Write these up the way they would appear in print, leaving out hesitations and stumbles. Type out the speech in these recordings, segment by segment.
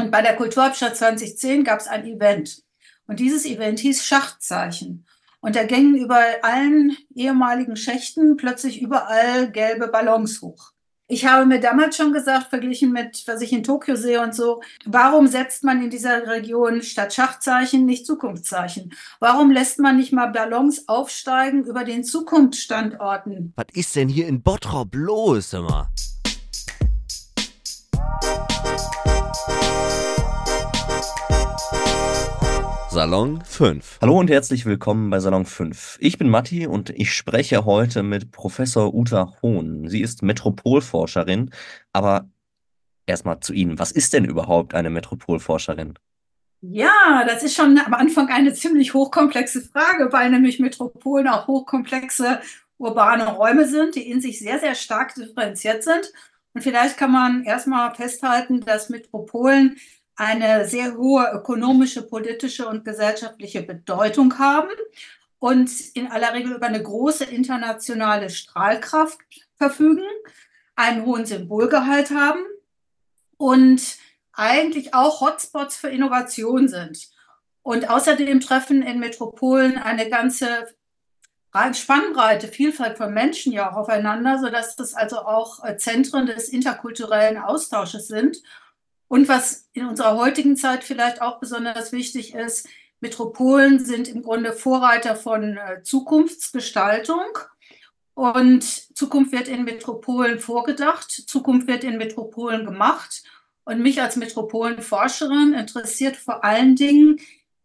Und bei der Kulturhauptstadt 2010 gab es ein Event. Und dieses Event hieß Schachtzeichen. Und da gingen über allen ehemaligen Schächten plötzlich überall gelbe Ballons hoch. Ich habe mir damals schon gesagt, verglichen mit, was ich in Tokio sehe und so, warum setzt man in dieser Region statt Schachtzeichen nicht Zukunftszeichen? Warum lässt man nicht mal Ballons aufsteigen über den Zukunftsstandorten? Was ist denn hier in Bottrop los, immer? Salon 5. Hallo und herzlich willkommen bei Salon 5. Ich bin Matti und ich spreche heute mit Professor Uta Hohn. Sie ist Metropolforscherin, aber erstmal zu Ihnen. Was ist denn überhaupt eine Metropolforscherin? Ja, das ist schon am Anfang eine ziemlich hochkomplexe Frage, weil nämlich Metropolen auch hochkomplexe urbane Räume sind, die in sich sehr, sehr stark differenziert sind. Und vielleicht kann man erstmal festhalten, dass Metropolen eine sehr hohe ökonomische, politische und gesellschaftliche Bedeutung haben und in aller Regel über eine große internationale Strahlkraft verfügen, einen hohen Symbolgehalt haben und eigentlich auch Hotspots für Innovation sind. Und außerdem treffen in Metropolen eine ganze Spannbreite, Vielfalt von Menschen ja auch aufeinander, sodass das also auch Zentren des interkulturellen Austausches sind. Und was in unserer heutigen Zeit vielleicht auch besonders wichtig ist, Metropolen sind im Grunde Vorreiter von Zukunftsgestaltung. Und Zukunft wird in Metropolen vorgedacht, Zukunft wird in Metropolen gemacht. Und mich als Metropolenforscherin interessiert vor allen Dingen,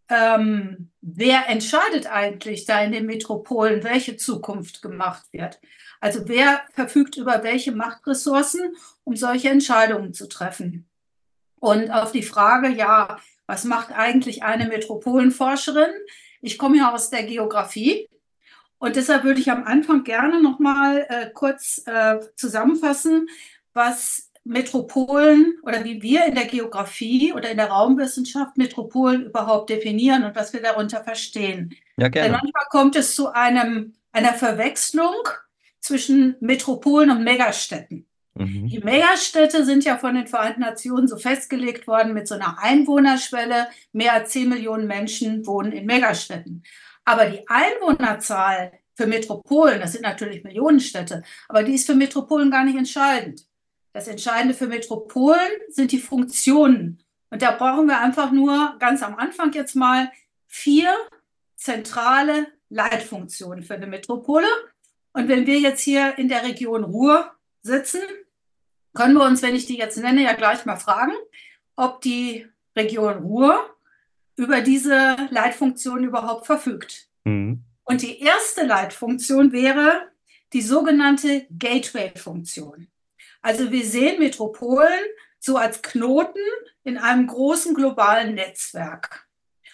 wer entscheidet eigentlich da in den Metropolen, welche Zukunft gemacht wird? Also wer verfügt über welche Machtressourcen, um solche Entscheidungen zu treffen? Und auf die Frage, ja, was macht eigentlich eine Metropolenforscherin? Ich komme ja aus der Geografie und deshalb würde ich am Anfang gerne noch mal kurz zusammenfassen, was Metropolen oder wie wir in der Geografie oder in der Raumwissenschaft Metropolen überhaupt definieren und was wir darunter verstehen. Ja, Denn gerne. manchmal kommt es zu einer Verwechslung zwischen Metropolen und Megastädten. Die Megastädte sind ja von den Vereinten Nationen so festgelegt worden mit so einer Einwohnerschwelle. Mehr als 10 Millionen Menschen wohnen in Megastädten. Aber die Einwohnerzahl für Metropolen, das sind natürlich Millionenstädte, aber die ist für Metropolen gar nicht entscheidend. Das Entscheidende für Metropolen sind die Funktionen. Und da brauchen wir einfach nur ganz am Anfang jetzt mal 4 zentrale Leitfunktionen für eine Metropole. Und wenn wir jetzt hier in der Region Ruhr sitzen, können wir uns, wenn ich die jetzt nenne, ja gleich mal fragen, ob die Region Ruhr über diese Leitfunktion überhaupt verfügt. Mhm. Und die erste Leitfunktion wäre die sogenannte Gateway-Funktion. Also wir sehen Metropolen so als Knoten in einem großen globalen Netzwerk.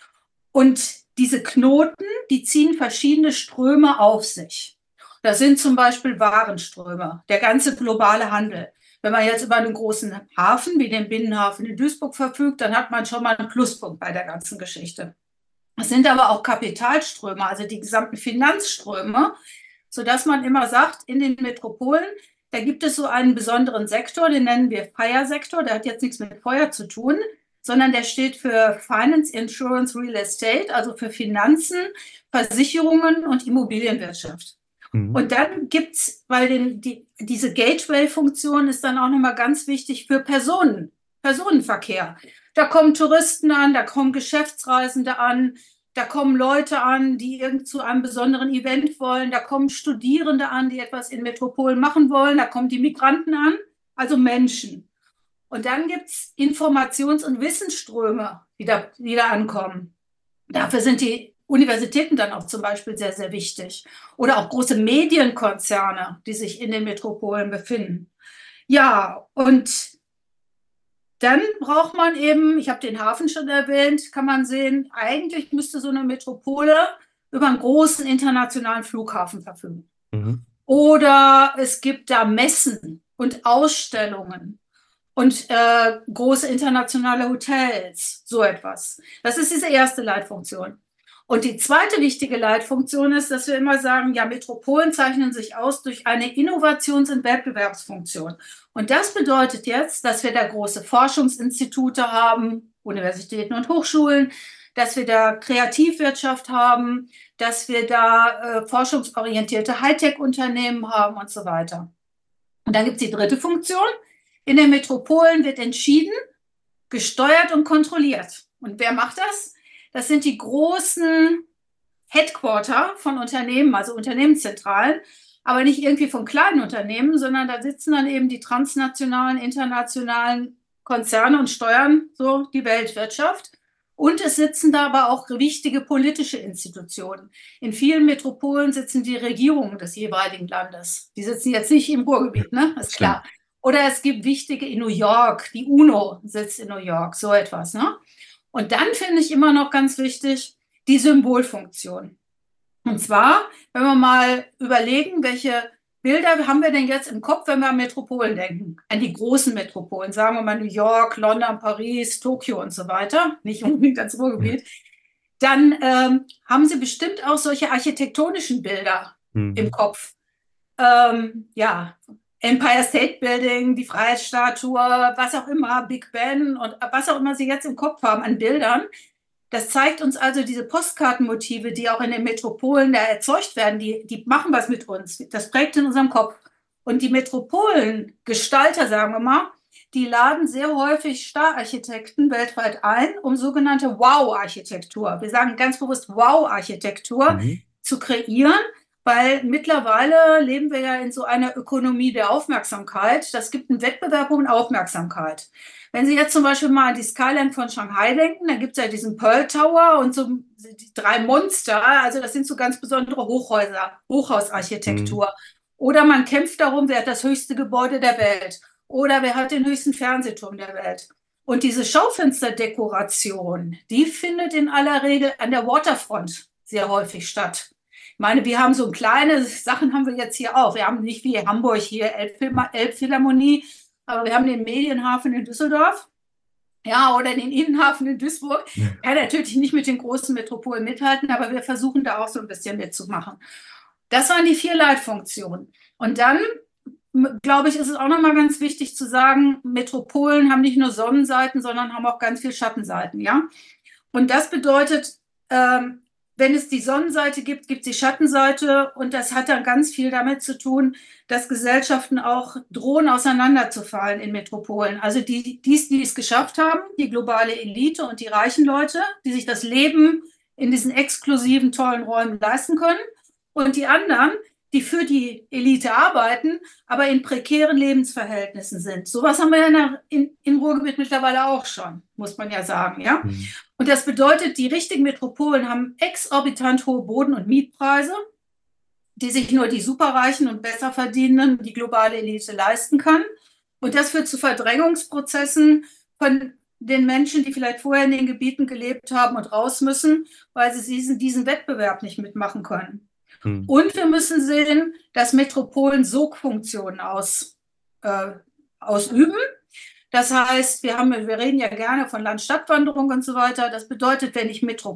Und diese Knoten, die ziehen verschiedene Ströme auf sich. Das sind zum Beispiel Warenströme, der ganze globale Handel. Wenn man jetzt über einen großen Hafen wie den Binnenhafen in Duisburg verfügt, dann hat man schon mal einen Pluspunkt bei der ganzen Geschichte. Es sind aber auch Kapitalströme, also die gesamten Finanzströme, sodass man immer sagt, in den Metropolen, da gibt es so einen besonderen Sektor, den nennen wir Fire-Sektor, der hat jetzt nichts mit Feuer zu tun, sondern der steht für Finance, Insurance, Real Estate, also für Finanzen, Versicherungen und Immobilienwirtschaft. Und dann gibt es, weil diese Gateway-Funktion ist dann auch nochmal ganz wichtig für Personenverkehr. Da kommen Touristen an, da kommen Geschäftsreisende an, da kommen Leute an, die irgend zu einem besonderen Event wollen, da kommen Studierende an, die etwas in Metropolen machen wollen, da kommen die Migranten an, also Menschen. Und dann gibt es Informations- und Wissensströme, die da ankommen. Dafür sind die Universitäten dann auch zum Beispiel sehr, sehr wichtig. Oder auch große Medienkonzerne, die sich in den Metropolen befinden. Ja, und dann braucht man eben, ich habe den Hafen schon erwähnt, kann man sehen, eigentlich müsste so eine Metropole über einen großen internationalen Flughafen verfügen. Mhm. Oder es gibt da Messen und Ausstellungen und große internationale Hotels, so etwas. Das ist diese erste Leitfunktion. Und die zweite wichtige Leitfunktion ist, dass wir immer sagen, ja, Metropolen zeichnen sich aus durch eine Innovations- und Wettbewerbsfunktion. Und das bedeutet jetzt, dass wir da große Forschungsinstitute haben, Universitäten und Hochschulen, dass wir da Kreativwirtschaft haben, dass wir da forschungsorientierte Hightech-Unternehmen haben und so weiter. Und dann gibt es die dritte Funktion. In den Metropolen wird entschieden, gesteuert und kontrolliert. Und wer macht das? Das sind die großen Headquarter von Unternehmen, also Unternehmenszentralen, aber nicht irgendwie von kleinen Unternehmen, sondern da sitzen dann eben die transnationalen, internationalen Konzerne und steuern so die Weltwirtschaft. Und es sitzen da aber auch wichtige politische Institutionen. In vielen Metropolen sitzen die Regierungen des jeweiligen Landes. Die sitzen jetzt nicht im Ruhrgebiet, ne? Ist klar. Oder es gibt wichtige in New York. Die UNO sitzt in New York, so etwas, ne? Und dann finde ich immer noch ganz wichtig die Symbolfunktion. Und zwar, wenn wir mal überlegen, welche Bilder haben wir denn jetzt im Kopf, wenn wir an Metropolen denken? An die großen Metropolen, sagen wir mal New York, London, Paris, Tokio und so weiter, nicht unbedingt das Ruhrgebiet. Dann haben Sie bestimmt auch solche architektonischen Bilder im Kopf. Ja, Empire State Building, die Freiheitsstatue, was auch immer, Big Ben und was auch immer Sie jetzt im Kopf haben an Bildern. Das zeigt uns also diese Postkartenmotive, die auch in den Metropolen da erzeugt werden, die machen was mit uns. Das prägt in unserem Kopf. Und die Metropolengestalter, sagen wir mal, die laden sehr häufig Star-Architekten weltweit ein, um sogenannte Wow-Architektur, wir sagen ganz bewusst Wow-Architektur, zu kreieren, weil mittlerweile leben wir ja in so einer Ökonomie der Aufmerksamkeit. Das gibt einen Wettbewerb um Aufmerksamkeit. Wenn Sie jetzt zum Beispiel mal an die Skyline von Shanghai denken, dann gibt es ja diesen Pearl Tower und so die 3 Monster, also das sind so ganz besondere Hochhäuser, Hochhausarchitektur. Oder man kämpft darum, wer hat das höchste Gebäude der Welt oder wer hat den höchsten Fernsehturm der Welt. Und diese Schaufensterdekoration, die findet in aller Regel an der Waterfront sehr häufig statt. Ich meine, wir haben so kleine Sachen haben wir jetzt hier auch. Wir haben nicht wie Hamburg hier Elbphilharmonie, aber wir haben den Medienhafen in Düsseldorf, ja, oder den Innenhafen in Duisburg. Kann natürlich nicht mit den großen Metropolen mithalten, aber wir versuchen da auch so ein bisschen mitzumachen. Das waren die 4 Leitfunktionen. Und dann, glaube ich, ist es auch nochmal ganz wichtig zu sagen, Metropolen haben nicht nur Sonnenseiten, sondern haben auch ganz viel Schattenseiten, ja. Und das bedeutet, wenn es die Sonnenseite gibt, gibt es die Schattenseite und das hat dann ganz viel damit zu tun, dass Gesellschaften auch drohen, auseinanderzufallen in Metropolen. Also die es geschafft haben, die globale Elite und die reichen Leute, die sich das Leben in diesen exklusiven, tollen Räumen leisten können und die anderen, die für die Elite arbeiten, aber in prekären Lebensverhältnissen sind. Sowas haben wir ja im Ruhrgebiet mittlerweile auch schon, muss man ja sagen, ja. Und das bedeutet, die richtigen Metropolen haben exorbitant hohe Boden- und Mietpreise, die sich nur die Superreichen und Besserverdienenden, die globale Elite leisten kann. Und das führt zu Verdrängungsprozessen von den Menschen, die vielleicht vorher in den Gebieten gelebt haben und raus müssen, weil sie diesen Wettbewerb nicht mitmachen können. Und wir müssen sehen, dass Metropolen Sogfunktionen ausüben. Das heißt, wir reden ja gerne von Land-Stadt-Wanderung und so weiter. Das bedeutet, wenn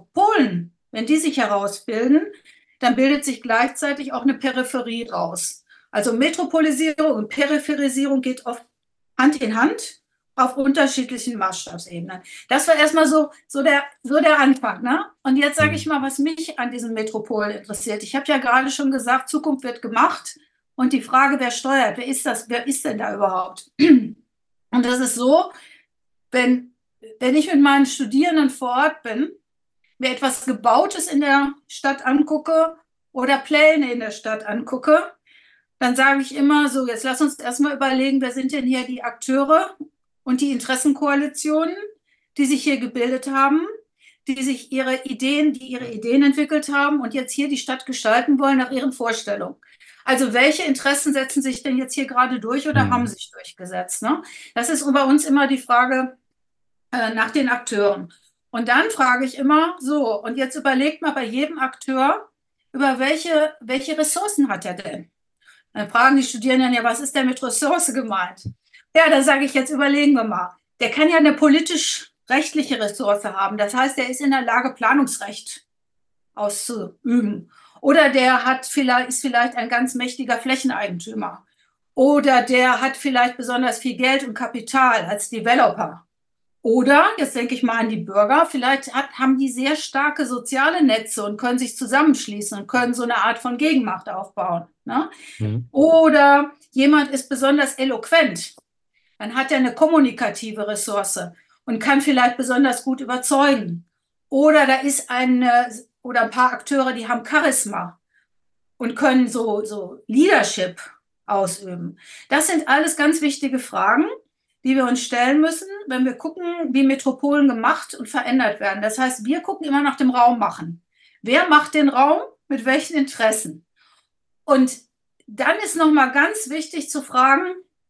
die sich herausbilden, dann bildet sich gleichzeitig auch eine Peripherie raus. Also Metropolisierung und Peripherisierung geht oft Hand in Hand auf unterschiedlichen Maßstabsebenen. Das war erstmal so der Anfang, ne? Und jetzt sage ich mal, was mich an diesen Metropolen interessiert. Ich habe ja gerade schon gesagt, Zukunft wird gemacht und die Frage, wer steuert, wer ist denn da überhaupt? Und das ist so, wenn ich mit meinen Studierenden vor Ort bin, mir etwas Gebautes in der Stadt angucke oder Pläne in der Stadt angucke, dann sage ich immer so, jetzt lass uns erstmal überlegen, wer sind denn hier die Akteure und die Interessenkoalitionen, die sich hier gebildet haben, die ihre Ideen entwickelt haben und jetzt hier die Stadt gestalten wollen nach ihren Vorstellungen. Also welche Interessen setzen sich denn jetzt hier gerade durch oder haben sich durchgesetzt? Ne? Das ist bei uns immer die Frage nach den Akteuren. Und dann frage ich immer so, und jetzt überlegt mal bei jedem Akteur, über welche Ressourcen hat er denn? Dann fragen die Studierenden, ja, was ist denn mit Ressource gemeint? Ja, da sage ich, jetzt überlegen wir mal. Der kann ja eine politisch-rechtliche Ressource haben. Das heißt, er ist in der Lage, Planungsrecht auszuüben. Oder der ist vielleicht ein ganz mächtiger Flächeneigentümer. Oder der hat vielleicht besonders viel Geld und Kapital als Developer. Oder, jetzt denke ich mal an die Bürger, vielleicht haben die sehr starke soziale Netze und können sich zusammenschließen und können so eine Art von Gegenmacht aufbauen. Ne? Mhm. Oder jemand ist besonders eloquent, dann hat er eine kommunikative Ressource und kann vielleicht besonders gut überzeugen. Oder da ist oder ein paar Akteure, die haben Charisma und können so Leadership ausüben. Das sind alles ganz wichtige Fragen, die wir uns stellen müssen, wenn wir gucken, wie Metropolen gemacht und verändert werden. Das heißt, wir gucken immer nach dem Raum machen. Wer macht den Raum mit welchen Interessen? Und dann ist nochmal ganz wichtig zu fragen,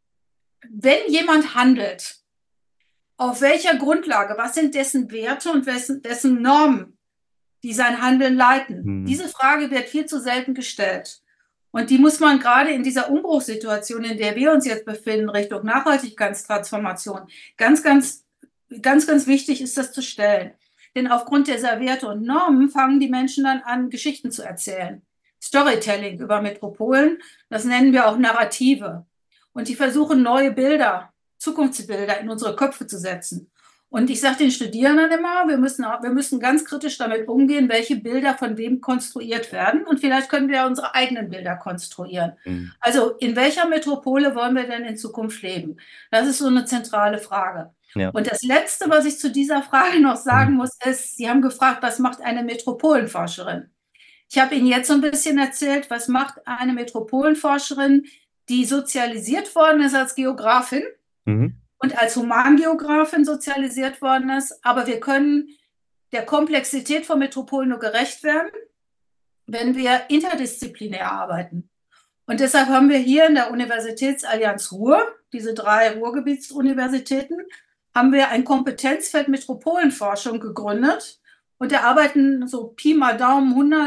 wenn jemand handelt, auf welcher Grundlage, was sind dessen Werte und dessen Normen, die sein Handeln leiten? Mhm. Diese Frage wird viel zu selten gestellt. Und die muss man gerade in dieser Umbruchssituation, in der wir uns jetzt befinden, Richtung Nachhaltigkeitstransformation, ganz, ganz, ganz, ganz wichtig ist, das zu stellen. Denn aufgrund dieser Werte und Normen fangen die Menschen dann an, Geschichten zu erzählen. Storytelling über Metropolen, das nennen wir auch Narrative. Und die versuchen, neue Bilder, Zukunftsbilder in unsere Köpfe zu setzen. Und ich sage den Studierenden immer, wir müssen ganz kritisch damit umgehen, welche Bilder von wem konstruiert werden. Und vielleicht können wir unsere eigenen Bilder konstruieren. Mhm. Also in welcher Metropole wollen wir denn in Zukunft leben? Das ist so eine zentrale Frage. Ja. Und das Letzte, was ich zu dieser Frage noch sagen muss, ist, Sie haben gefragt, was macht eine Metropolenforscherin? Ich habe Ihnen jetzt so ein bisschen erzählt, was macht eine Metropolenforscherin, die sozialisiert worden ist als Geografin. Mhm. Und als Humangeografin sozialisiert worden ist. Aber wir können der Komplexität von Metropolen nur gerecht werden, wenn wir interdisziplinär arbeiten. Und deshalb haben wir hier in der Universitätsallianz Ruhr, diese 3 Ruhrgebietsuniversitäten, haben wir ein Kompetenzfeld Metropolenforschung gegründet. Und da arbeiten so Pi mal Daumen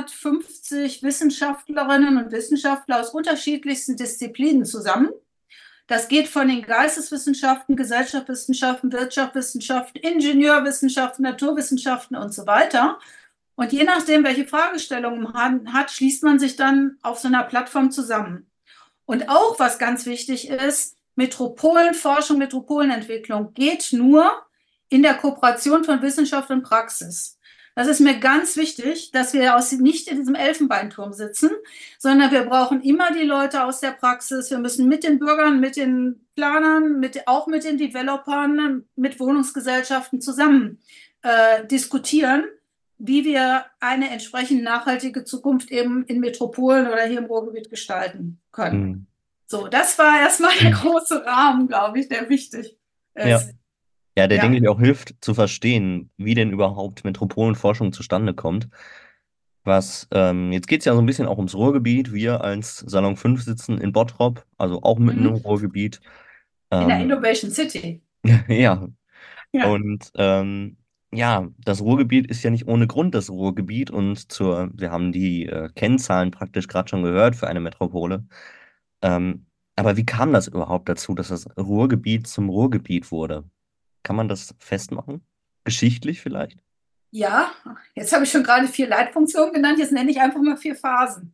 150 Wissenschaftlerinnen und Wissenschaftler aus unterschiedlichsten Disziplinen zusammen. Das geht von den Geisteswissenschaften, Gesellschaftswissenschaften, Wirtschaftswissenschaften, Ingenieurwissenschaften, Naturwissenschaften und so weiter. Und je nachdem, welche Fragestellungen man hat, schließt man sich dann auf so einer Plattform zusammen. Und auch, was ganz wichtig ist, Metropolenforschung, Metropolenentwicklung geht nur in der Kooperation von Wissenschaft und Praxis. Das ist mir ganz wichtig, dass wir nicht in diesem Elfenbeinturm sitzen, sondern wir brauchen immer die Leute aus der Praxis. Wir müssen mit den Bürgern, mit den Planern, auch mit den Developern, mit Wohnungsgesellschaften zusammen diskutieren, wie wir eine entsprechend nachhaltige Zukunft eben in Metropolen oder hier im Ruhrgebiet gestalten können. Mhm. So, das war erstmal der große Rahmen, glaube ich, der wichtig Ja. ist. Ja, der Ja. denke ich auch hilft zu verstehen, wie denn überhaupt Metropolenforschung zustande kommt. Jetzt geht es ja so ein bisschen auch ums Ruhrgebiet. Wir als Salon 5 sitzen in Bottrop, also auch mitten im Ruhrgebiet. In der Ähm, Innovation City. ja, Ja. und ja, das Ruhrgebiet ist ja nicht ohne Grund das Ruhrgebiet und wir haben die Kennzahlen praktisch gerade schon gehört für eine Metropole. Aber wie kam das überhaupt dazu, dass das Ruhrgebiet zum Ruhrgebiet wurde? Kann man das festmachen? Geschichtlich vielleicht? Ja, jetzt habe ich schon gerade 4 Leitfunktionen genannt, jetzt nenne ich einfach mal 4 Phasen.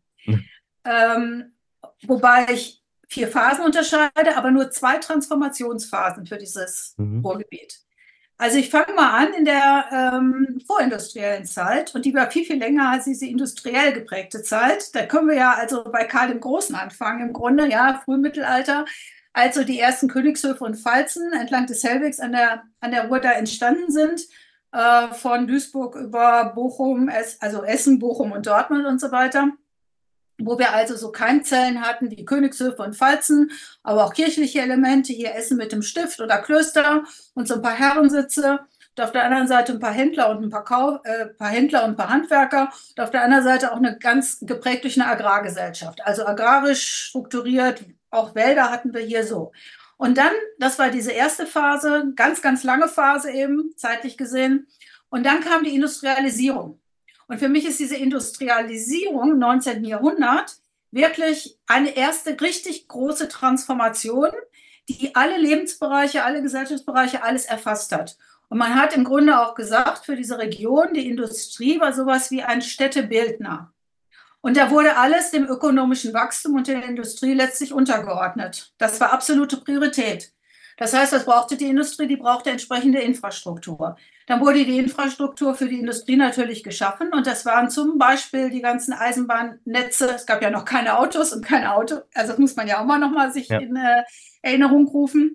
Wobei ich 4 Phasen unterscheide, aber nur 2 Transformationsphasen für dieses Ruhrgebiet. Also ich fange mal an in der vorindustriellen Zeit und die war viel, viel länger als diese industriell geprägte Zeit. Da können wir ja also bei Karl dem Großen anfangen im Grunde, ja, Frühmittelalter, also die ersten Königshöfe und Pfalzen entlang des Hellwegs an der Ruhr da entstanden sind, von Duisburg über Bochum, also Essen, Bochum und Dortmund und so weiter, wo wir also so Keimzellen hatten, wie Königshöfe und Pfalzen, aber auch kirchliche Elemente, hier Essen mit dem Stift oder Klöster und so ein paar Herrensitze. Und auf der anderen Seite ein paar Händler und ein paar Händler und ein paar Handwerker. Und auf der anderen Seite auch eine ganz geprägt durch eine Agrargesellschaft. Also agrarisch strukturiert, auch Wälder hatten wir hier so. Und dann, das war diese erste Phase, ganz, ganz lange Phase eben, zeitlich gesehen. Und dann kam die Industrialisierung. Und für mich ist diese Industrialisierung im 19. Jahrhundert wirklich eine erste richtig große Transformation, die alle Lebensbereiche, alle Gesellschaftsbereiche, alles erfasst hat. Und man hat im Grunde auch gesagt, für diese Region, die Industrie war sowas wie ein Städtebildner. Und da wurde alles dem ökonomischen Wachstum und der Industrie letztlich untergeordnet. Das war absolute Priorität. Das heißt, was brauchte die Industrie? Die brauchte entsprechende Infrastruktur. Dann wurde die Infrastruktur für die Industrie natürlich geschaffen und das waren zum Beispiel die ganzen Eisenbahnnetze. Es gab ja noch keine Autos und kein Auto. Also das muss man ja auch mal nochmal sich in Erinnerung rufen.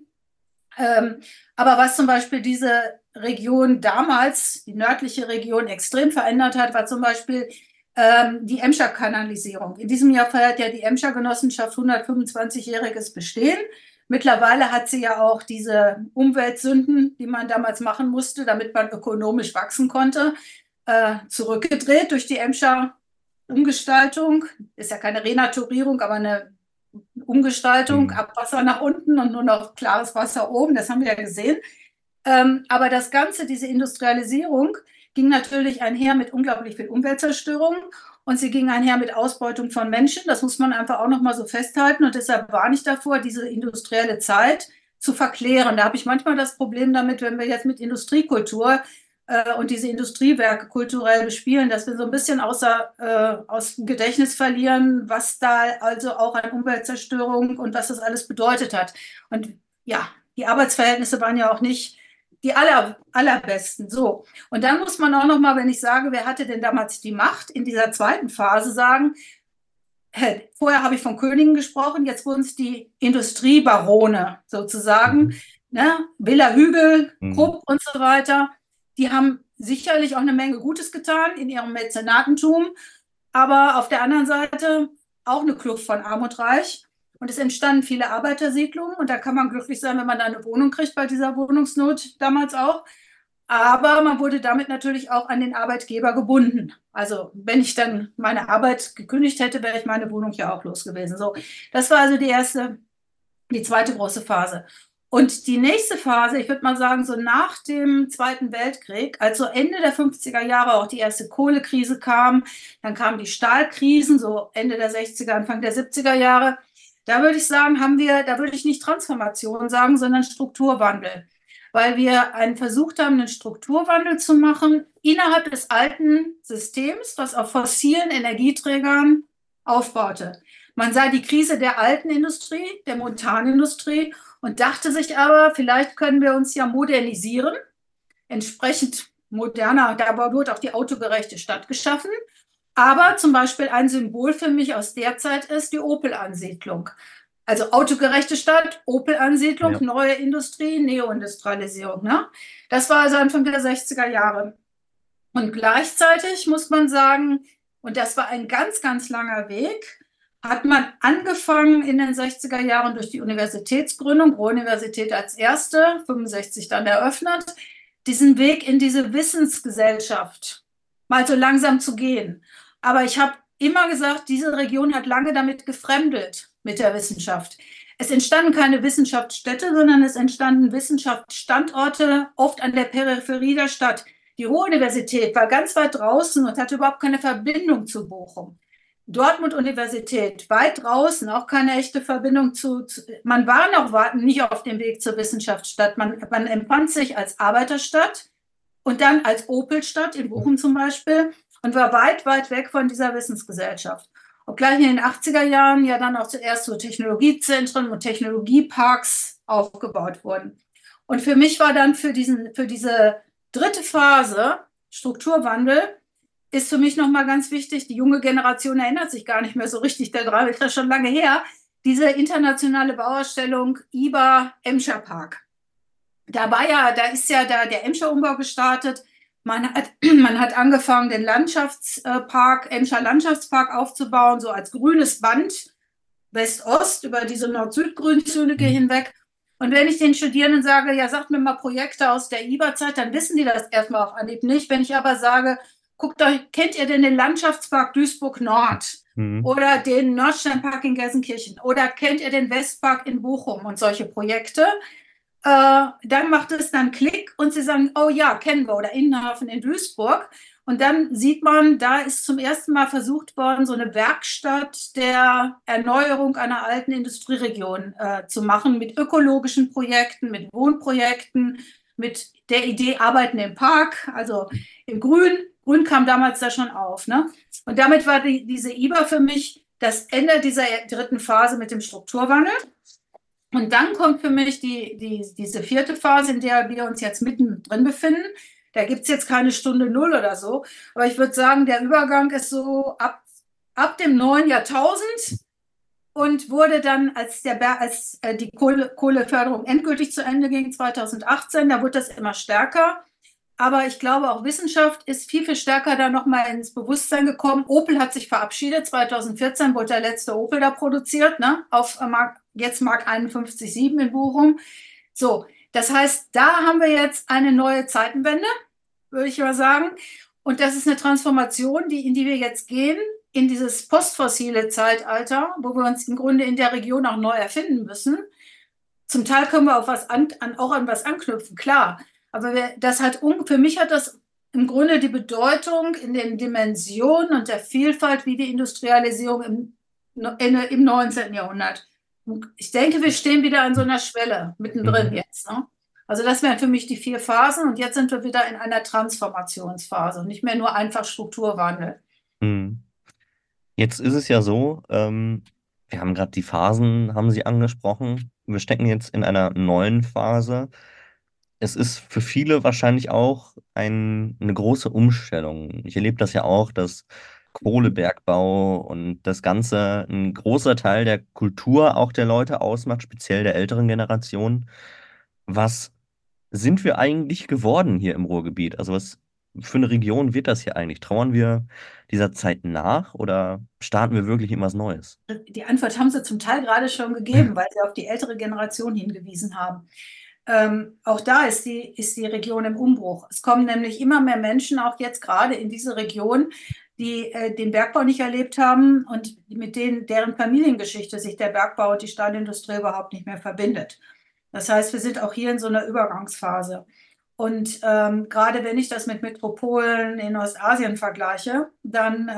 Aber was zum Beispiel diese Region damals, die nördliche Region, extrem verändert hat, war zum Beispiel die Emscher-Kanalisierung. In diesem Jahr feiert ja die Emscher-Genossenschaft 125-jähriges Bestehen. Mittlerweile hat sie ja auch diese Umweltsünden, die man damals machen musste, damit man ökonomisch wachsen konnte, zurückgedreht durch die Emscher Umgestaltung. Ist ja keine Renaturierung, aber eine Umgestaltung, Abwasser nach unten und nur noch klares Wasser oben, das haben wir ja gesehen. Aber das Ganze, diese Industrialisierung, ging natürlich einher mit unglaublich viel Umweltzerstörung und sie ging einher mit Ausbeutung von Menschen. Das muss man einfach auch nochmal so festhalten und deshalb warne ich davor, diese industrielle Zeit zu verklären. Da habe ich manchmal das Problem damit, wenn wir jetzt mit Industriekultur und diese Industriewerke kulturell bespielen, dass wir so ein bisschen aus dem Gedächtnis verlieren, was da also auch an Umweltzerstörung und was das alles bedeutet hat. Und ja, die Arbeitsverhältnisse waren ja auch nicht die allerbesten. So. Und dann muss man auch noch mal, wenn ich sage, wer hatte denn damals die Macht, in dieser zweiten Phase sagen, hey, vorher habe ich von Königen gesprochen, jetzt wurden es die Industriebarone sozusagen, ne? Villa Hügel, Krupp und so weiter. Die haben sicherlich auch eine Menge Gutes getan in ihrem Mäzenatentum, aber auf der anderen Seite auch eine Kluft von Arm und Reich. Und es entstanden viele Arbeitersiedlungen und da kann man glücklich sein, wenn man da eine Wohnung kriegt bei dieser Wohnungsnot damals auch. Aber man wurde damit natürlich auch an den Arbeitgeber gebunden. Also wenn ich dann meine Arbeit gekündigt hätte, wäre ich meine Wohnung ja auch los gewesen. So, das war also die zweite große Phase. Und die nächste Phase, ich würde mal sagen, so nach dem Zweiten Weltkrieg, als so Ende der 50er Jahre auch die erste Kohlekrise kam, dann kamen die Stahlkrisen, so Ende der 60er, Anfang der 70er Jahre. Da würde ich sagen, da würde ich nicht Transformation sagen, sondern Strukturwandel. Weil wir versucht haben, einen Strukturwandel zu machen innerhalb des alten Systems, was auf fossilen Energieträgern aufbaute. Man sah die Krise der alten Industrie, der Montanindustrie und dachte sich aber, vielleicht können wir uns ja modernisieren, entsprechend moderner, da wurde auch die autogerechte Stadt geschaffen. Aber zum Beispiel ein Symbol für mich aus der Zeit ist die Opel-Ansiedlung. Also autogerechte Stadt, Opel-Ansiedlung, neue Industrie, Neoindustrialisierung. Ne? Das war also Anfang der 60er Jahre. Und gleichzeitig muss man sagen, und das war ein ganz, ganz langer Weg, hat man angefangen in den 60er Jahren durch die Universitätsgründung, Ruhr-Universität als erste, 65 dann eröffnet, diesen Weg in diese Wissensgesellschaft mal so langsam zu gehen. Aber ich habe immer gesagt, diese Region hat lange damit gefremdelt, mit der Wissenschaft. Es entstanden keine Wissenschaftsstädte, sondern es entstanden Wissenschaftsstandorte, oft an der Peripherie der Stadt. Die Ruhr-Universität war ganz weit draußen und hatte überhaupt keine Verbindung zu Bochum. Dortmund-Universität, weit draußen, auch keine echte Verbindung man war noch nicht auf dem Weg zur Wissenschaftsstadt. Man empfand sich als Arbeiterstadt und dann als Opelstadt in Bochum zum Beispiel und war weit, weit weg von dieser Wissensgesellschaft. Obgleich in den 80er Jahren ja dann auch zuerst so Technologiezentren und Technologieparks aufgebaut wurden. Und für mich war dann für diese dritte Phase, Strukturwandel, ist für mich nochmal ganz wichtig, die junge Generation erinnert sich gar nicht mehr so richtig daran, ist das schon lange her, diese internationale Bauausstellung IBA Emscher Park. Da ist ja der Emscher Umbau gestartet. Man hat angefangen, den Landschaftspark, Emscher Landschaftspark aufzubauen, so als grünes Band, West-Ost, über diese Nord-Süd-Grünzüge hinweg. Und wenn ich den Studierenden sage, ja, sagt mir mal Projekte aus der IBA-Zeit, dann wissen die das erstmal auf Anhieb nicht. Wenn ich aber sage, guckt euch, kennt ihr denn den Landschaftspark Duisburg-Nord? Oder den Nordsteinpark in Gelsenkirchen? Oder kennt ihr den Westpark in Bochum und solche Projekte? Dann macht es dann Klick und sie sagen, oh ja, kennen wir, oder Innenhafen in Duisburg. Und dann sieht man, da ist zum ersten Mal versucht worden, so eine Werkstatt der Erneuerung einer alten Industrieregion zu machen, mit ökologischen Projekten, mit Wohnprojekten, mit der Idee Arbeiten im Park, also im Grün. Grün kam damals da schon auf, ne? Und damit war diese IBA für mich das Ende dieser dritten Phase mit dem Strukturwandel. Und dann kommt für mich diese vierte Phase, in der wir uns jetzt mittendrin befinden. Da gibt es jetzt keine Stunde Null oder so. Aber ich würde sagen, der Übergang ist so ab dem neuen Jahrtausend und wurde dann, als die Kohleförderung endgültig zu Ende ging, 2018, da wurde das immer stärker. Aber ich glaube, auch Wissenschaft ist viel, viel stärker da nochmal ins Bewusstsein gekommen. Opel hat sich verabschiedet. 2014 wurde der letzte Opel da produziert, ne? Auf jetzt Mark 51,7 in Bochum. So, das heißt, da haben wir jetzt eine neue Zeitenwende, würde ich mal sagen. Und das ist eine Transformation, in die wir jetzt gehen, in dieses postfossile Zeitalter, wo wir uns im Grunde in der Region auch neu erfinden müssen. Zum Teil können wir auch an was anknüpfen, klar. Aber für mich hat das im Grunde die Bedeutung in den Dimensionen und der Vielfalt wie die Industrialisierung im 19. Jahrhundert. Und ich denke, wir stehen wieder an so einer Schwelle mittendrin jetzt. Ne? Also das wären für mich die 4 Phasen und jetzt sind wir wieder in einer Transformationsphase und nicht mehr nur einfach Strukturwandel. Mhm. Jetzt ist es ja so, wir haben gerade die Phasen, haben Sie angesprochen. Wir stecken jetzt in einer neuen Phase. Es ist für viele wahrscheinlich auch eine große Umstellung. Ich erlebe das ja auch, dass Kohlebergbau und das Ganze ein großer Teil der Kultur auch der Leute ausmacht, speziell der älteren Generation. Was sind wir eigentlich geworden hier im Ruhrgebiet? Also was für eine Region wird das hier eigentlich? Trauern wir dieser Zeit nach oder starten wir wirklich in was Neues? Die Antwort haben Sie zum Teil gerade schon gegeben, weil Sie auf die ältere Generation hingewiesen haben. Auch da ist die Region im Umbruch. Es kommen nämlich immer mehr Menschen, auch jetzt gerade in diese Region, die den Bergbau nicht erlebt haben und deren Familiengeschichte sich der Bergbau und die Stahlindustrie überhaupt nicht mehr verbindet. Das heißt, wir sind auch hier in so einer Übergangsphase. Und gerade wenn ich das mit Metropolen in Ostasien vergleiche, dann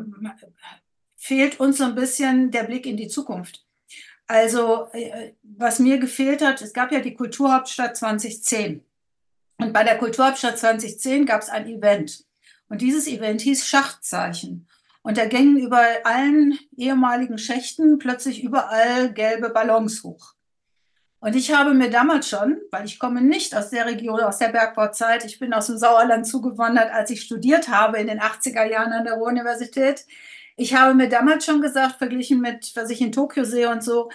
fehlt uns so ein bisschen der Blick in die Zukunft. Also, was mir gefehlt hat, es gab ja die Kulturhauptstadt 2010. Und bei der Kulturhauptstadt 2010 gab es ein Event. Und dieses Event hieß Schachtzeichen. Und da gingen über allen ehemaligen Schächten plötzlich überall gelbe Ballons hoch. Und ich habe mir damals schon, weil ich komme nicht aus der Region, aus der Bergbauzeit, ich bin aus dem Sauerland zugewandert, als ich studiert habe in den 80er Jahren an der Ruhr-Universität. Ich habe mir damals schon gesagt, verglichen mit, was ich in Tokio sehe und so,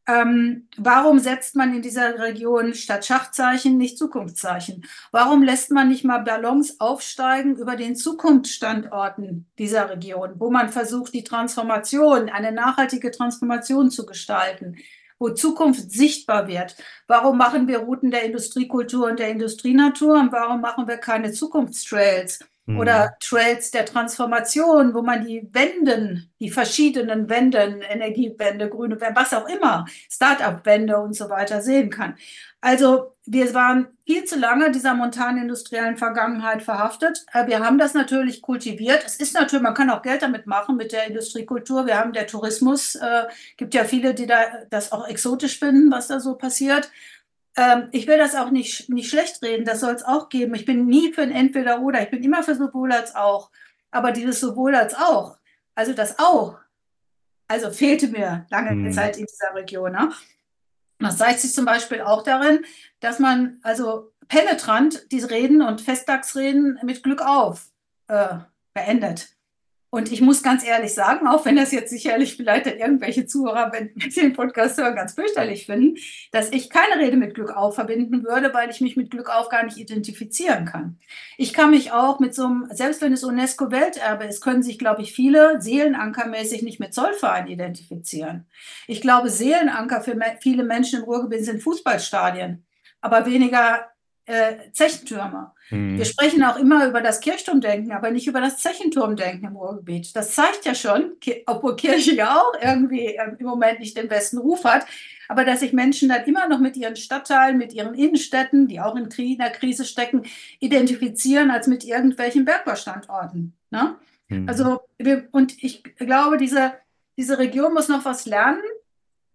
warum setzt man in dieser Region statt Schachzeichen nicht Zukunftszeichen? Warum lässt man nicht mal Ballons aufsteigen über den Zukunftsstandorten dieser Region, wo man versucht, die Transformation, eine nachhaltige Transformation zu gestalten, wo Zukunft sichtbar wird? Warum machen wir Routen der Industriekultur und der Industrienatur und warum machen wir keine Zukunftstrails? Oder Trails der Transformation, wo man die verschiedenen Wenden, Energiewende, grüne Wende, was auch immer, Start-up-Wende und so weiter sehen kann. Also wir waren viel zu lange dieser montanindustriellen Vergangenheit verhaftet. Wir haben das natürlich kultiviert. Es ist natürlich, man kann auch Geld damit machen mit der Industriekultur. Wir haben der Tourismus, gibt ja viele, die das auch exotisch finden, was da so passiert. Ich will das auch nicht schlecht reden, das soll es auch geben. Ich bin nie für ein Entweder-Oder, ich bin immer für sowohl als auch. Aber dieses sowohl als auch, also das auch, also fehlte mir lange Zeit in dieser Region. Ne? Das zeigt sich zum Beispiel auch darin, dass man also penetrant diese Reden und Festtagsreden mit Glück auf beendet. Und ich muss ganz ehrlich sagen, auch wenn das jetzt sicherlich vielleicht irgendwelche Zuhörer, wenn sie den Podcast hören, ganz fürchterlich finden, dass ich keine Rede mit Glück auf verbinden würde, weil ich mich mit Glück auf gar nicht identifizieren kann. Ich kann mich auch mit so einem, selbst wenn es UNESCO-Welterbe ist, können sich, glaube ich, viele seelenankermäßig nicht mit Zollverein identifizieren. Ich glaube, Seelenanker für viele Menschen im Ruhrgebiet sind Fußballstadien, aber weniger Zechentürme. Wir sprechen auch immer über das Kirchturmdenken, aber nicht über das Zechenturmdenken im Ruhrgebiet. Das zeigt ja schon, obwohl Kirche ja auch irgendwie im Moment nicht den besten Ruf hat, aber dass sich Menschen dann immer noch mit ihren Stadtteilen, mit ihren Innenstädten, die auch in der Krise stecken, identifizieren als mit irgendwelchen Bergbaustandorten. Ne? Also, und ich glaube, diese Region muss noch was lernen.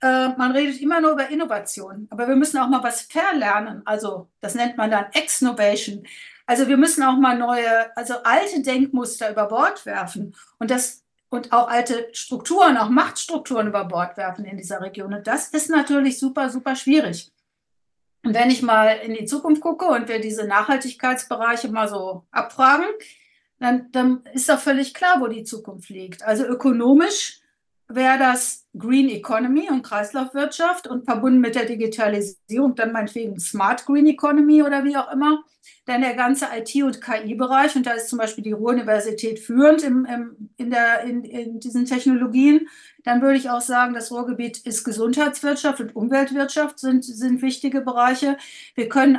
Man redet immer nur über Innovation, aber wir müssen auch mal was verlernen. Also das nennt man dann Exnovation. Also wir müssen auch mal neue, also alte Denkmuster über Bord werfen und auch alte Strukturen, auch Machtstrukturen über Bord werfen in dieser Region. Und das ist natürlich super, super schwierig. Und wenn ich mal in die Zukunft gucke und wir diese Nachhaltigkeitsbereiche mal so abfragen, dann ist doch völlig klar, wo die Zukunft liegt. Also ökonomisch wäre das Green Economy und Kreislaufwirtschaft und verbunden mit der Digitalisierung dann meinetwegen Smart Green Economy oder wie auch immer. Dann der ganze IT- und KI-Bereich und da ist zum Beispiel die Ruhr-Universität führend in diesen Technologien. Dann würde ich auch sagen, das Ruhrgebiet ist Gesundheitswirtschaft und Umweltwirtschaft sind wichtige Bereiche. Wir können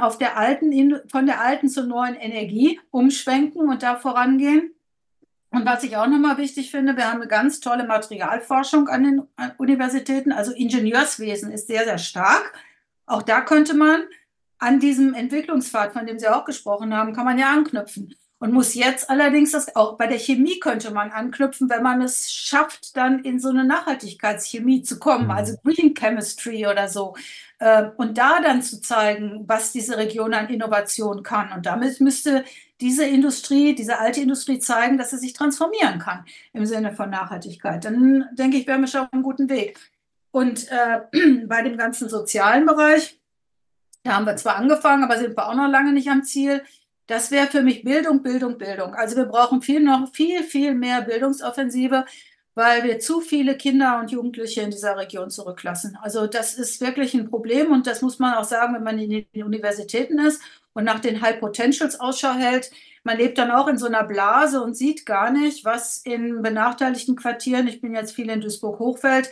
von der alten zur neuen Energie umschwenken und da vorangehen. Und was ich auch nochmal wichtig finde, wir haben eine ganz tolle Materialforschung an den Universitäten. Also Ingenieurswesen ist sehr, sehr stark. Auch da könnte man an diesem Entwicklungspfad, von dem Sie auch gesprochen haben, kann man ja anknüpfen. Und muss jetzt allerdings auch bei der Chemie könnte man anknüpfen, wenn man es schafft, dann in so eine Nachhaltigkeitschemie zu kommen, also Mhm. Green Chemistry oder so. Und da dann zu zeigen, was diese Region an Innovation kann. Und damit müsste diese Industrie, diese alte Industrie zeigen, dass sie sich transformieren kann im Sinne von Nachhaltigkeit. Dann denke ich, wären wir schon auf einem guten Weg. Und bei dem ganzen sozialen Bereich, da haben wir zwar angefangen, aber sind wir auch noch lange nicht am Ziel. Das wäre für mich Bildung, Bildung, Bildung. Also wir brauchen viel, viel mehr Bildungsoffensive, weil wir zu viele Kinder und Jugendliche in dieser Region zurücklassen. Also das ist wirklich ein Problem und das muss man auch sagen, wenn man in den Universitäten ist und nach den High Potentials Ausschau hält. Man lebt dann auch in so einer Blase und sieht gar nicht, was in benachteiligten Quartieren, ich bin jetzt viel in Duisburg-Hochfeld,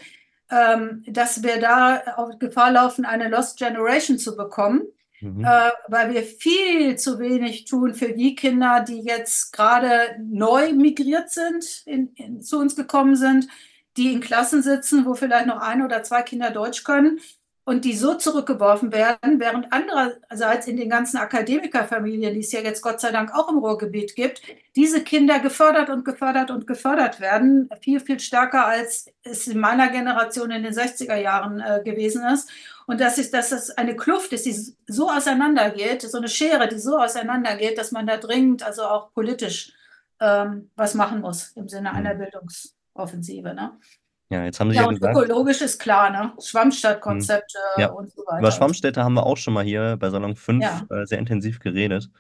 dass wir da auf Gefahr laufen, eine Lost Generation zu bekommen, Mhm. weil wir viel zu wenig tun für die Kinder, die jetzt gerade neu migriert sind, zu uns gekommen sind, die in Klassen sitzen, wo vielleicht noch ein oder zwei Kinder Deutsch können und die so zurückgeworfen werden, während andererseits in den ganzen Akademikerfamilien, die es ja jetzt Gott sei Dank auch im Ruhrgebiet gibt, diese Kinder gefördert und gefördert und gefördert werden, viel, viel stärker als es in meiner Generation in den 60er Jahren gewesen ist. Und dass das eine Kluft ist, die so auseinandergeht, so eine Schere, die so auseinandergeht, dass man da dringend, also auch politisch, was machen muss im Sinne einer Mhm. Bildungsoffensive. Ne? Ja, jetzt haben Sie Ja, ja und gesagt, ökologisch ist klar, ne? mhm. Schwammstadtkonzepte Ja, und so über weiter und so. Schwammstädte haben wir auch schon mal hier bei Salon 5 Ja. sehr intensiv geredet.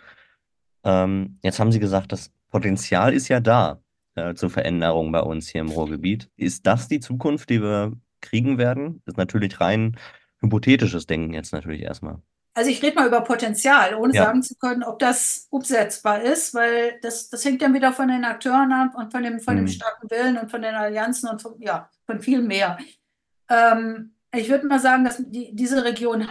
Jetzt haben Sie gesagt, das Potenzial ist ja da zur Veränderung bei uns hier im Ruhrgebiet. Ist das die Zukunft, die wir kriegen werden? Das ist natürlich rein hypothetisches Denken jetzt natürlich erstmal. Also ich rede mal über Potenzial, ohne Ja. sagen zu können, ob das umsetzbar ist, weil das hängt dann wieder von den Akteuren ab und von dem Mhm. starken Willen und von den Allianzen und ja, von viel mehr. Ich würde mal sagen, dass diese Region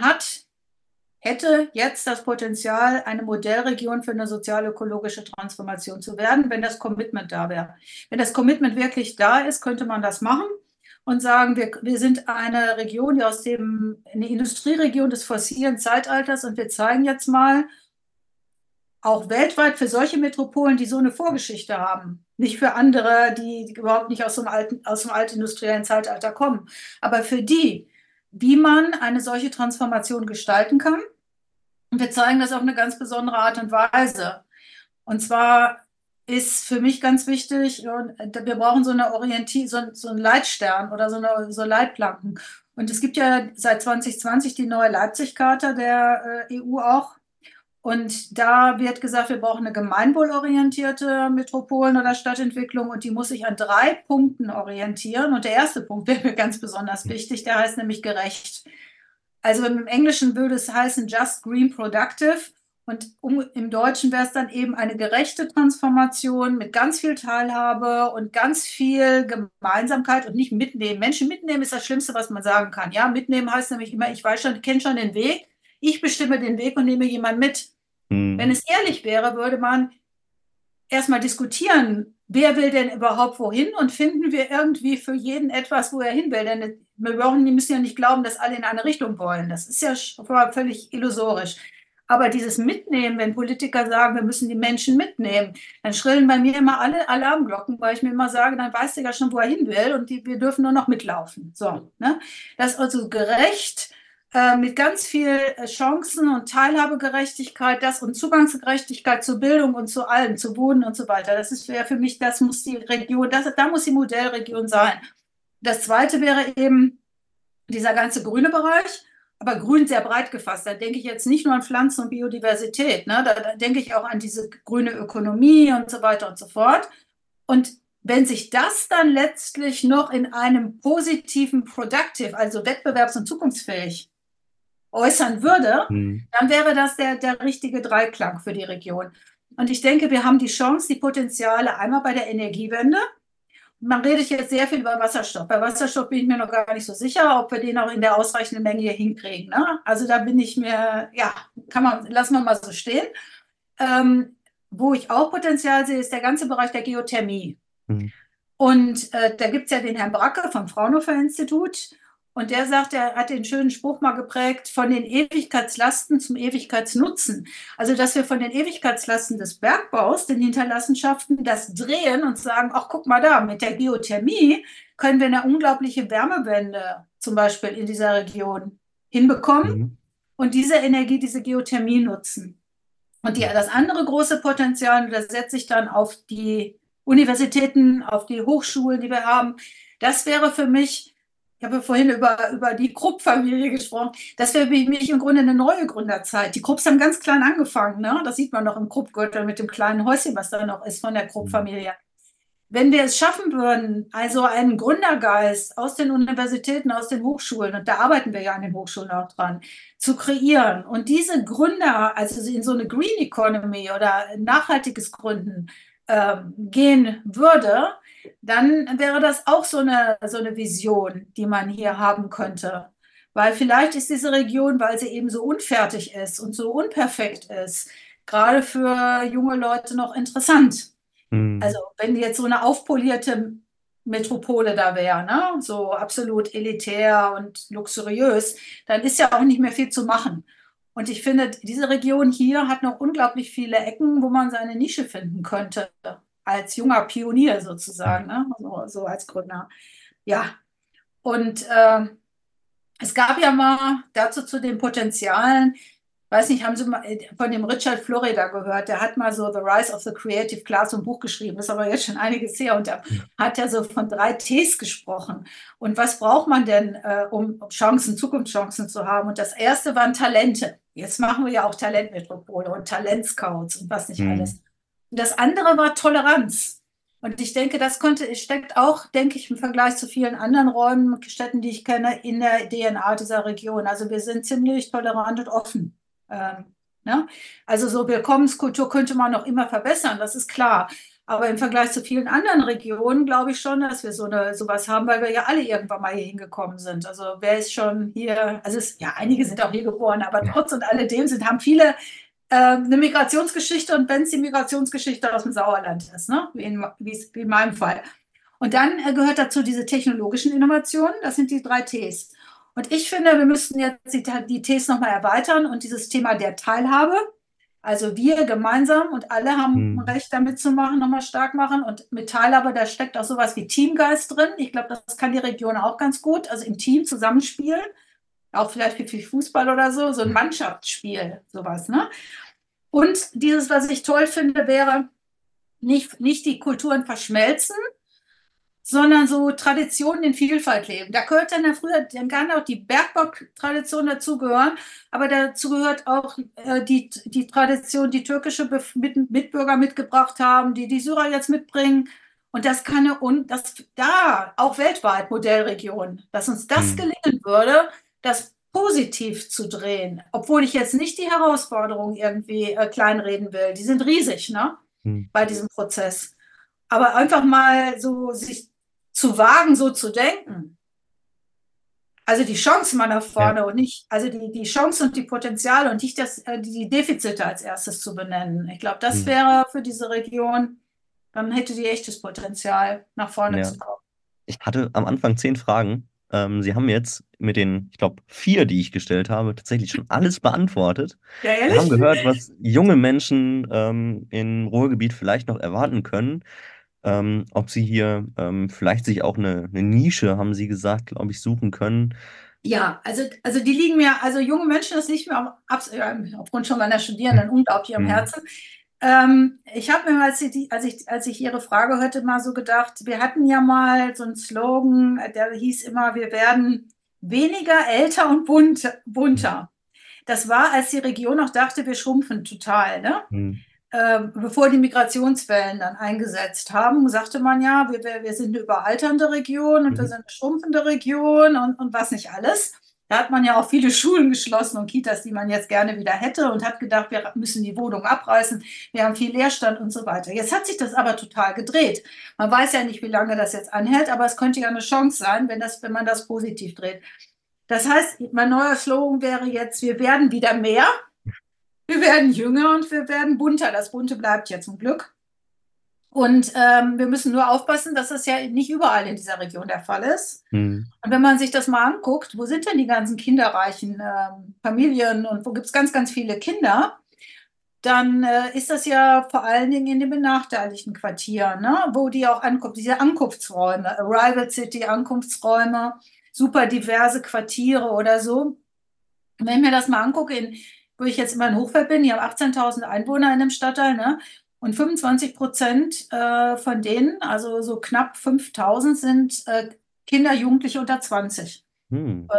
hätte jetzt das Potenzial, eine Modellregion für eine sozial-ökologische Transformation zu werden, wenn das Commitment da wäre. Wenn das Commitment wirklich da ist, könnte man das machen und sagen, wir sind eine Region, eine Industrieregion des fossilen Zeitalters und wir zeigen jetzt mal, auch weltweit für solche Metropolen, die so eine Vorgeschichte haben. Nicht für andere, die überhaupt nicht aus dem altindustriellen Zeitalter kommen. Aber für die, wie man eine solche Transformation gestalten kann. Und wir zeigen das auf eine ganz besondere Art und Weise. Und zwar ist für mich ganz wichtig, wir brauchen so eine so einen Leitstern oder so Leitplanken. Und es gibt ja seit 2020 die neue Leipzig-Charta der EU auch. Und da wird gesagt, wir brauchen eine gemeinwohlorientierte Metropolen- oder Stadtentwicklung und die muss sich an 3 Punkten orientieren. Und der erste Punkt wäre mir ganz besonders wichtig, der heißt nämlich gerecht. Also im Englischen würde es heißen Just Green Productive und im Deutschen wäre es dann eben eine gerechte Transformation mit ganz viel Teilhabe und ganz viel Gemeinsamkeit und nicht mitnehmen. Menschen mitnehmen ist das Schlimmste, was man sagen kann. Ja, mitnehmen heißt nämlich immer, ich weiß schon, kenne schon den Weg, ich bestimme den Weg und nehme jemanden mit. Wenn Mhm. es ehrlich wäre, würde man erstmal diskutieren, wer will denn überhaupt wohin und finden wir irgendwie für jeden etwas, wo er hin will. Denn die müssen ja nicht glauben, dass alle in eine Richtung wollen. Das ist ja völlig illusorisch. Aber dieses Mitnehmen, wenn Politiker sagen, wir müssen die Menschen mitnehmen, dann schrillen bei mir immer alle Alarmglocken, weil ich mir immer sage, dann weiß der ja schon, wo er hin will und wir dürfen nur noch mitlaufen. So, ne? Das ist also gerecht, mit ganz viel Chancen und Teilhabegerechtigkeit, das und Zugangsgerechtigkeit zur Bildung und zu allem, zu Wohnen und so weiter. Das ist wäre für mich, das muss die Region, da muss die Modellregion sein. Das zweite wäre eben dieser ganze grüne Bereich, aber grün sehr breit gefasst. Da denke ich jetzt nicht nur an Pflanzen und Biodiversität, ne? Da denke ich auch an diese grüne Ökonomie und so weiter und so fort. Und wenn sich das dann letztlich noch in einem positiven Productive, also wettbewerbs- und zukunftsfähig äußern würde, Hm. dann wäre das der richtige Dreiklang für die Region. Und ich denke, wir haben die Chance, die Potenziale einmal bei der Energiewende. Man redet jetzt sehr viel über Wasserstoff. Bei Wasserstoff bin ich mir noch gar nicht so sicher, ob wir den auch in der ausreichenden Menge hier hinkriegen. Ne? Also da bin ich mir, ja, lassen wir mal so stehen. Wo ich auch Potenzial sehe, ist der ganze Bereich der Geothermie. Hm. Und da gibt es ja den Herrn Bracke vom Fraunhofer Institut. Und der sagt, er hat den schönen Spruch mal geprägt, von den Ewigkeitslasten zum Ewigkeitsnutzen. Also, dass wir von den Ewigkeitslasten des Bergbaus, den Hinterlassenschaften, das drehen und sagen, ach, guck mal da, mit der Geothermie können wir eine unglaubliche Wärmewende zum Beispiel in dieser Region hinbekommen Mhm. und diese Energie, diese Geothermie nutzen. Und das andere große Potenzial, das setze ich dann auf die Universitäten, auf die Hochschulen, die wir haben. Das wäre für mich, ich habe ja vorhin über die Krupp-Familie gesprochen, das wäre für mich im Grunde eine neue Gründerzeit. Die Krupps haben ganz klein angefangen, ne? Das sieht man noch im Krupp-Gürtel mit dem kleinen Häuschen, was da noch ist von der Krupp-Familie. Wenn wir es schaffen würden, also einen Gründergeist aus den Universitäten, aus den Hochschulen, und da arbeiten wir ja an den Hochschulen auch dran, zu kreieren und diese Gründer, also in so eine Green Economy oder nachhaltiges Gründen gehen würde, dann wäre das auch so eine Vision, die man hier haben könnte. Weil vielleicht ist diese Region, weil sie eben so unfertig ist und so unperfekt ist, gerade für junge Leute noch interessant. Hm. Also wenn jetzt so eine aufpolierte Metropole da wäre, ne? So absolut elitär und luxuriös, dann ist ja auch nicht mehr viel zu machen. Und ich finde, diese Region hier hat noch unglaublich viele Ecken, wo man seine Nische finden könnte, als junger Pionier sozusagen, ne? So als Gründer. Ja, und es gab ja mal dazu zu den Potenzialen, weiß nicht, haben Sie mal von dem Richard Florida gehört? Der hat mal so The Rise of the Creative Class, so ein Buch geschrieben, ist aber jetzt schon einiges her und da hat er so von 3 Ts gesprochen. Und was braucht man denn, um Chancen, Zukunftschancen zu haben? Und das erste waren Talente. Jetzt machen wir ja auch Talentmetropole und Talentscouts und was nicht Hm. alles. Und das andere war Toleranz. Und ich denke, steckt auch, denke ich, im Vergleich zu vielen anderen Räumen, Städten, die ich kenne, in der DNA dieser Region. Also wir sind ziemlich tolerant und offen. Ne? Also so Willkommenskultur könnte man noch immer verbessern, das ist klar. Aber im Vergleich zu vielen anderen Regionen glaube ich schon, dass wir sowas haben, weil wir ja alle irgendwann mal hier hingekommen sind. Also wer ist schon hier, ja, einige sind auch hier geboren, aber trotz und alledem haben viele eine Migrationsgeschichte und wenn es die Migrationsgeschichte aus dem Sauerland ist, ne? Wie in meinem Fall. Und dann gehört dazu diese technologischen Innovationen, das sind die 3 Ts. Und ich finde, wir müssten jetzt die Ts nochmal erweitern und dieses Thema der Teilhabe, also wir gemeinsam und alle haben ein Hm. Recht damit zu machen, nochmal stark machen. Und mit Teilhabe, da steckt auch sowas wie Teamgeist drin. Ich glaube, das kann die Region auch ganz gut, also im Team zusammenspielen. Auch vielleicht wie Fußball oder so ein Mannschaftsspiel, sowas, ne? Und dieses, was ich toll finde, wäre nicht die Kulturen verschmelzen, sondern so Traditionen in Vielfalt leben. Da gehört dann kann auch die Bergbau-Tradition dazugehören, aber dazu gehört auch die Tradition, die türkische Mitbürger mitgebracht haben, die Syrer jetzt mitbringen. Und das da auch weltweit Modellregion, dass uns das Hm. gelingen würde, das positiv zu drehen, obwohl ich jetzt nicht die Herausforderungen irgendwie kleinreden will. Die sind riesig, ne, Hm. bei diesem Prozess. Aber einfach mal so sich zu wagen, so zu denken. Also die Chancen mal nach Ja. vorne und nicht, also die Chancen und die Potenziale und nicht die Defizite als erstes zu benennen. Ich glaube, das Hm. wäre für diese Region, dann hätte die echtes Potenzial, nach vorne Ja. zu kommen. Ich hatte am Anfang 10 Fragen. Sie haben jetzt mit den, ich glaube, 4, die ich gestellt habe, tatsächlich schon alles beantwortet. Ja, Wir haben ehrlich? gehört, was junge Menschen im Ruhrgebiet vielleicht noch erwarten können. Ob sie hier vielleicht sich auch eine Nische, haben Sie gesagt, glaube ich, suchen können. Ja, also die liegen mir, also junge Menschen, das liegt mir aufgrund schon meiner Studierenden unglaublich am Hm. Herzen. Ich habe mir, als ich Ihre Frage hörte, mal so gedacht, wir hatten ja mal so einen Slogan, der hieß immer, wir werden weniger, älter und bunter. Das war, als die Region noch dachte, wir schrumpfen total, ne? Hm. Bevor die Migrationswellen dann eingesetzt haben, sagte man ja, wir sind eine überalternde Region und wir Mhm. sind eine schrumpfende Region und was nicht alles. Da hat man ja auch viele Schulen geschlossen und Kitas, die man jetzt gerne wieder hätte und hat gedacht, wir müssen die Wohnung abreißen, wir haben viel Leerstand und so weiter. Jetzt hat sich das aber total gedreht. Man weiß ja nicht, wie lange das jetzt anhält, aber es könnte ja eine Chance sein, wenn man das positiv dreht. Das heißt, mein neuer Slogan wäre jetzt, wir werden wieder mehr. Wir werden jünger und wir werden bunter. Das Bunte bleibt ja zum Glück. Und wir müssen nur aufpassen, dass das ja nicht überall in dieser Region der Fall ist. Hm. Und wenn man sich das mal anguckt, wo sind denn die ganzen kinderreichen Familien und wo gibt es ganz, ganz viele Kinder, dann ist das ja vor allen Dingen in den benachteiligten Quartieren, ne? Wo die auch ankommen, diese Ankunftsräume, Arrival City, Ankunftsräume, super diverse Quartiere oder so. Und wenn ich mir das mal angucke, wo ich jetzt immer in Hochfeld bin, die haben 18.000 Einwohner in dem Stadtteil, ne? Und 25% von denen, also so knapp 5.000, sind Kinder, Jugendliche unter 20. Hm.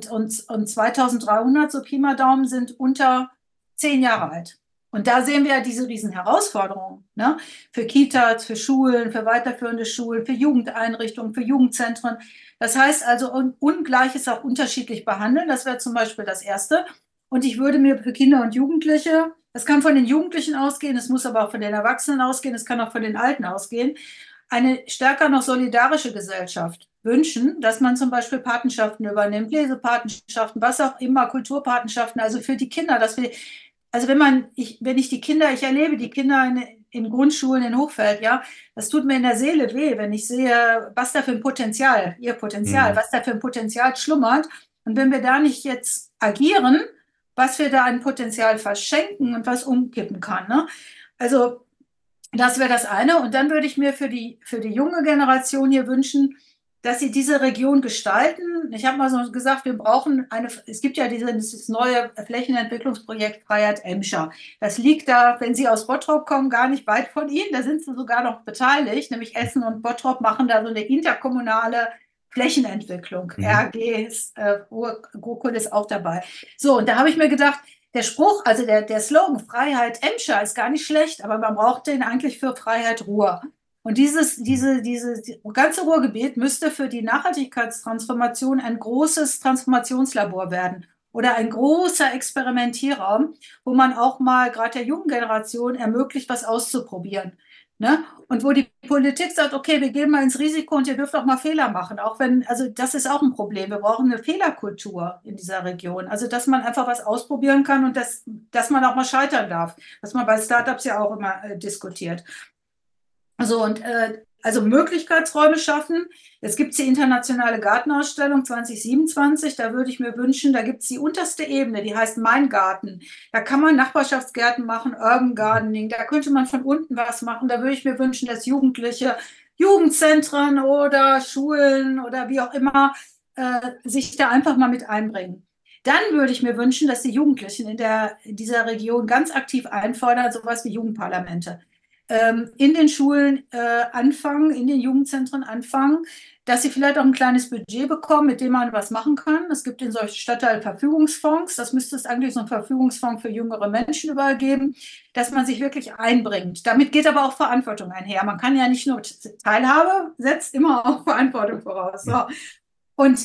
Und 2.300, so Pi mal Daumen, sind unter 10 Jahre alt. Und da sehen wir ja diese riesen Herausforderungen, ne? Für Kitas, für Schulen, für weiterführende Schulen, für Jugendeinrichtungen, für Jugendzentren. Das heißt also, Ungleiches auch unterschiedlich behandeln. Das wäre zum Beispiel das Erste. Und ich würde mir für Kinder und Jugendliche, das kann von den Jugendlichen ausgehen, es muss aber auch von den Erwachsenen ausgehen, es kann auch von den Alten ausgehen, eine stärker noch solidarische Gesellschaft wünschen, dass man zum Beispiel Patenschaften übernimmt, Lesepatenschaften, was auch immer, Kulturpatenschaften, also für die Kinder, dass wir, also wenn ich die Kinder, ich erlebe die Kinder in Grundschulen in Hochfeld, ja, das tut mir in der Seele weh, wenn ich sehe, was da für ein Potenzial, ihr Potenzial, Hm. was da für ein Potenzial schlummert. Und wenn wir da nicht jetzt agieren, was wir da an Potenzial verschenken und was umkippen kann, ne? Also das wäre das eine. Und dann würde ich mir für die junge Generation hier wünschen, dass sie diese Region gestalten. Ich habe mal so gesagt, wir brauchen es gibt ja dieses neue Flächenentwicklungsprojekt Freiheit Emscher. Das liegt da, wenn Sie aus Bottrop kommen, gar nicht weit von Ihnen. Da sind Sie sogar noch beteiligt, nämlich Essen und Bottrop machen da so eine interkommunale Flächenentwicklung. Mhm. RG ist, GroKohl ist auch dabei. So, und da habe ich mir gedacht, der Spruch, also der Slogan Freiheit Emscher ist gar nicht schlecht, aber man braucht den eigentlich für Freiheit Ruhr. Und dieses ganze Ruhrgebiet müsste für die Nachhaltigkeitstransformation ein großes Transformationslabor werden oder ein großer Experimentierraum, wo man auch mal gerade der jungen Generation ermöglicht, was auszuprobieren. Ne? Und wo die Politik sagt, okay, wir gehen mal ins Risiko und ihr dürft auch mal Fehler machen, auch wenn, also das ist auch ein Problem. Wir brauchen eine Fehlerkultur in dieser Region. Also, dass man einfach was ausprobieren kann und dass man auch mal scheitern darf, was man bei Startups ja auch immer diskutiert. So, und also Möglichkeitsräume schaffen. Jetzt gibt es die internationale Gartenausstellung 2027. Da würde ich mir wünschen, da gibt es die unterste Ebene, die heißt Mein Garten. Da kann man Nachbarschaftsgärten machen, Urban Gardening. Da könnte man von unten was machen. Da würde ich mir wünschen, dass Jugendliche, Jugendzentren oder Schulen oder wie auch immer sich da einfach mal mit einbringen. Dann würde ich mir wünschen, dass die Jugendlichen in dieser Region ganz aktiv einfordern, sowas wie Jugendparlamente in den Schulen anfangen, in den Jugendzentren anfangen, dass sie vielleicht auch ein kleines Budget bekommen, mit dem man was machen kann. Es gibt in solchen Stadtteilen Verfügungsfonds. Das müsste es eigentlich so einen Verfügungsfonds für jüngere Menschen übergeben, dass man sich wirklich einbringt. Damit geht aber auch Verantwortung einher. Man kann ja nicht nur Teilhabe, setzt immer auch Verantwortung voraus. So. Und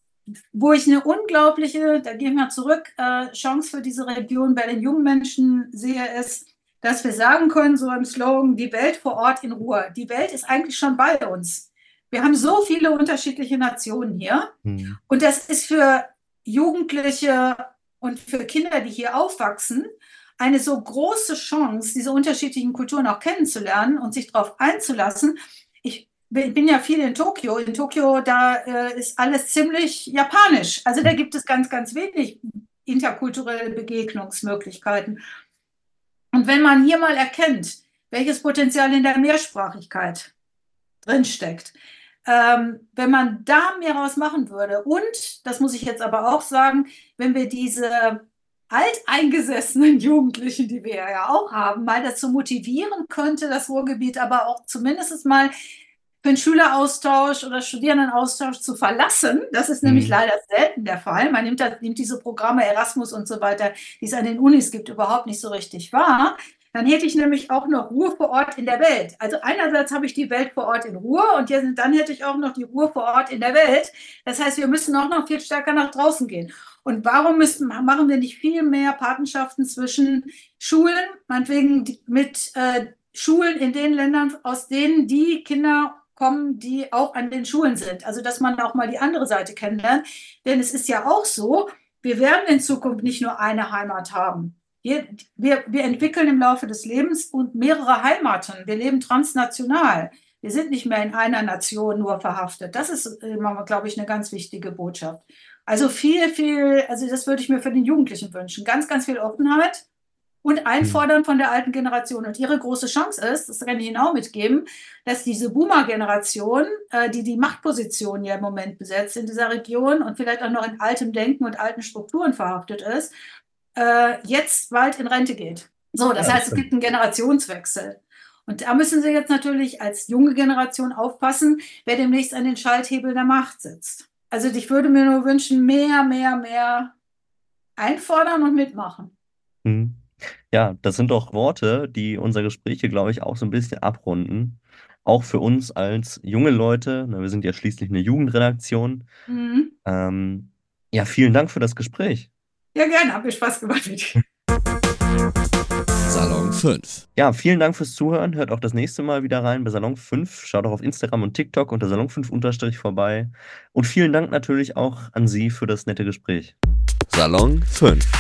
wo ich eine unglaubliche, da gehen wir zurück, Chance für diese Region bei den jungen Menschen sehe, ist, dass wir sagen können, so im Slogan, die Welt vor Ort in Ruhe. Die Welt ist eigentlich schon bei uns. Wir haben so viele unterschiedliche Nationen hier. Hm. Und das ist für Jugendliche und für Kinder, die hier aufwachsen, eine so große Chance, diese unterschiedlichen Kulturen auch kennenzulernen und sich darauf einzulassen. ich bin ja viel in Tokio. In Tokio, da ist alles ziemlich japanisch. Also da gibt es ganz, ganz wenig interkulturelle Begegnungsmöglichkeiten. Und wenn man hier mal erkennt, welches Potenzial in der Mehrsprachigkeit drinsteckt, wenn man da mehr raus machen würde, und, das muss ich jetzt aber auch sagen, wenn wir diese alteingesessenen Jugendlichen, die wir ja auch haben, mal dazu motivieren könnte, das Ruhrgebiet aber auch zumindest mal für einen Schüleraustausch oder Studierendenaustausch zu verlassen. Das ist nämlich Mhm. leider selten der Fall. Man nimmt diese Programme Erasmus und so weiter, die es an den Unis gibt, überhaupt nicht so richtig wahr. Dann hätte ich nämlich auch noch Ruhe vor Ort in der Welt. Also einerseits habe ich die Welt vor Ort in Ruhe und dann hätte ich auch noch die Ruhe vor Ort in der Welt. Das heißt, wir müssen auch noch viel stärker nach draußen gehen. Und warum machen wir nicht viel mehr Patenschaften zwischen Schulen, meinetwegen mit Schulen in den Ländern, aus denen die Kinder kommen, die auch an den Schulen sind. Also, dass man auch mal die andere Seite kennenlernt. Denn es ist ja auch so, wir werden in Zukunft nicht nur eine Heimat haben. Wir entwickeln im Laufe des Lebens und mehrere Heimaten. Wir leben transnational. Wir sind nicht mehr in einer Nation nur verhaftet. Das ist, glaube ich, eine ganz wichtige Botschaft. Also also das würde ich mir für den Jugendlichen wünschen. Ganz, ganz viel Offenheit und Mhm. einfordern von der alten Generation. Und ihre große Chance ist, das kann ich Ihnen auch mitgeben, dass diese Boomer-Generation, die die Machtposition ja im Moment besetzt in dieser Region und vielleicht auch noch in altem Denken und alten Strukturen verhaftet ist, jetzt bald in Rente geht. So, Ja, das das heißt, es stimmt. gibt einen Generationswechsel. Und da müssen Sie jetzt natürlich als junge Generation aufpassen, wer demnächst an den Schalthebeln der Macht sitzt. Also ich würde mir nur wünschen, mehr einfordern und mitmachen. Mhm. Ja, das sind doch Worte, die unser Gespräch hier, glaube ich, auch so ein bisschen abrunden. Auch für uns als junge Leute, ne, wir sind ja schließlich eine Jugendredaktion. Mhm. Ähm, ja, vielen Dank für das Gespräch. Ja, gerne, hat mir Spaß gemacht mit dir. Salon 5. Ja, vielen Dank fürs Zuhören. Hört auch das nächste Mal wieder rein bei Salon 5. Schaut auch auf Instagram und TikTok unter Salon 5 unterstrich vorbei. Und vielen Dank natürlich auch an Sie für das nette Gespräch. Salon 5.